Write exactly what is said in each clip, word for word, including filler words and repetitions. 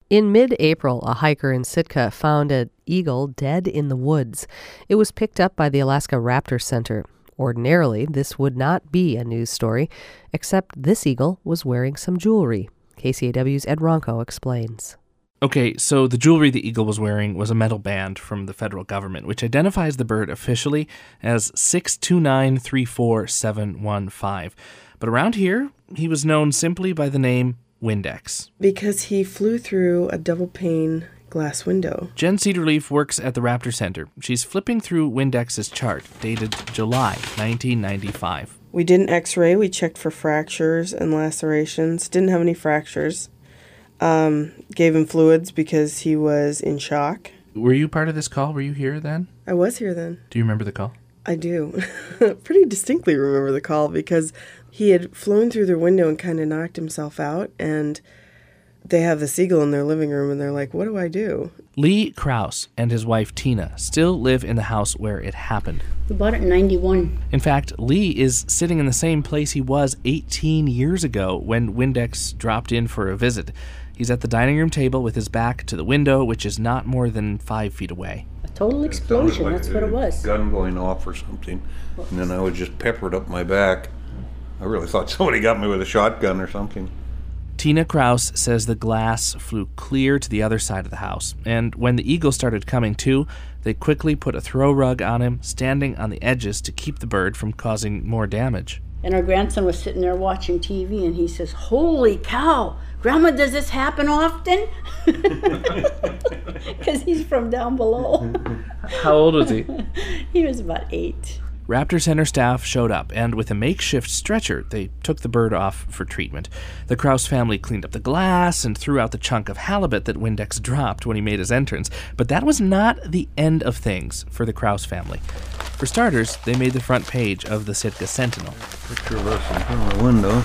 In mid-April, a hiker in Sitka found an eagle dead in the woods. It was picked up by the Alaska Raptor Center. Ordinarily, this would not be a news story, except this eagle was wearing some jewelry. K C A W's Ed Ronco explains. Okay, so the jewelry the eagle was wearing was a metal band from the federal government, which identifies the bird officially as six two nine three four seven one five. But around here, he was known simply by the name Windex. Because he flew through a double-pane glass window. Jen Cedarleaf works at the Raptor Center. She's flipping through Windex's chart, dated July nineteen ninety-five. We didn't x-ray. We checked for fractures and lacerations. Didn't have any fractures. Um, gave him fluids because he was in shock. Were you part of this call? Were you here then? I was here then. Do you remember the call? I do. Pretty distinctly remember the call because he had flown through their window and kind of knocked himself out, and they have this eagle in their living room, and they're like, what do I do? Lee Krause and his wife Tina still live in the house where it happened. We bought it in ninety-one. In fact, Lee is sitting in the same place he was eighteen years ago when Windex dropped in for a visit. He's at the dining room table with his back to the window, which is not more than five feet away. A total explosion, like that's what it was. Gun going off or something, and then I was just peppered up my back. I really thought somebody got me with a shotgun or something. Tina Krause says the glass flew clear to the other side of the house, and when the eagle started coming to, they quickly put a throw rug on him, standing on the edges to keep the bird from causing more damage. And our grandson was sitting there watching T V, and he says, holy cow, Grandma, does this happen often? Because he's from down below. How old was he? He was about eight. Raptor Center staff showed up, and with a makeshift stretcher, they took the bird off for treatment. The Krause family cleaned up the glass and threw out the chunk of halibut that Windex dropped when he made his entrance. But that was not the end of things for the Krause family. For starters, they made the front page of the Sitka Sentinel. Picture of us in front of the window.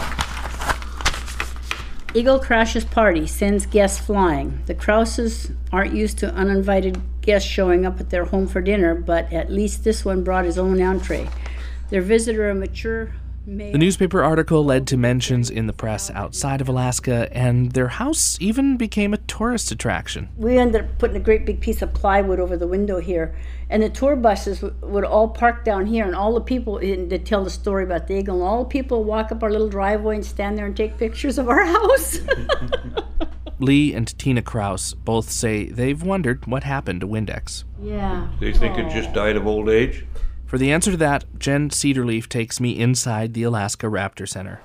Eagle crashes party, sends guests flying. The Krauses aren't used to uninvited guests showing up at their home for dinner, but at least this one brought his own entree. Their visitor, a mature male. The newspaper article led to mentions in the press outside of Alaska, and their house even became a tourist attraction. We ended up putting a great big piece of plywood over the window here, and the tour buses w- would all park down here, and all the people in, to tell the story about the eagle, and all the people walk up our little driveway and stand there and take pictures of our house. Lee and Tina Krause both say they've wondered what happened to Windex. Yeah. They think it just died of old age? For the answer to that, Jen Cedarleaf takes me inside the Alaska Raptor Center.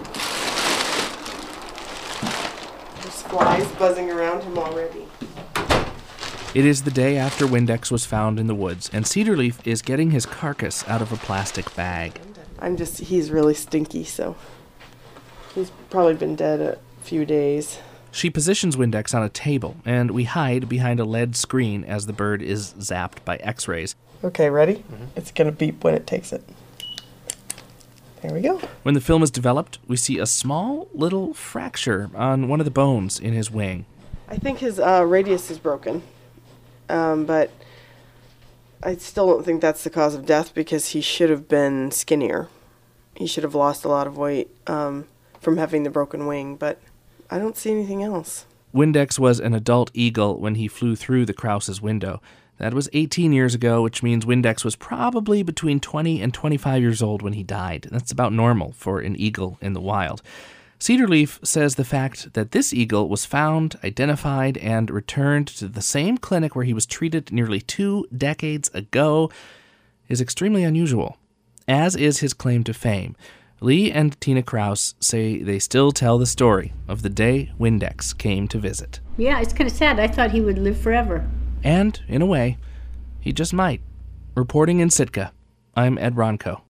There's flies buzzing around him already. It is the day after Windex was found in the woods, and Cedarleaf is getting his carcass out of a plastic bag. I'm just, he's really stinky, so he's probably been dead a few days. She positions Windex on a table, and we hide behind a lead screen as the bird is zapped by x-rays. Okay, ready? Mm-hmm. It's going to beep when it takes it. There we go. When the film is developed, we see a small little fracture on one of the bones in his wing. I think his uh, radius is broken, um, but I still don't think that's the cause of death because he should have been skinnier. He should have lost a lot of weight um, from having the broken wing, but I don't see anything else. Windex was an adult eagle when he flew through the Krause's window. That was eighteen years ago, which means Windex was probably between twenty and twenty-five years old when he died. That's about normal for an eagle in the wild. Cedarleaf says the fact that this eagle was found, identified, and returned to the same clinic where he was treated nearly two decades ago is extremely unusual, as is his claim to fame. Lee and Tina Krause say they still tell the story of the day Windex came to visit. Yeah, it's kind of sad. I thought he would live forever. And, in a way, he just might. Reporting in Sitka, I'm Ed Ronco.